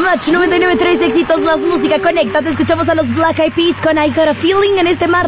Match 99.3 éxitos más música. Conecta, te escuchamos a los Black Eyed Peas con I Got a Feeling en este martes.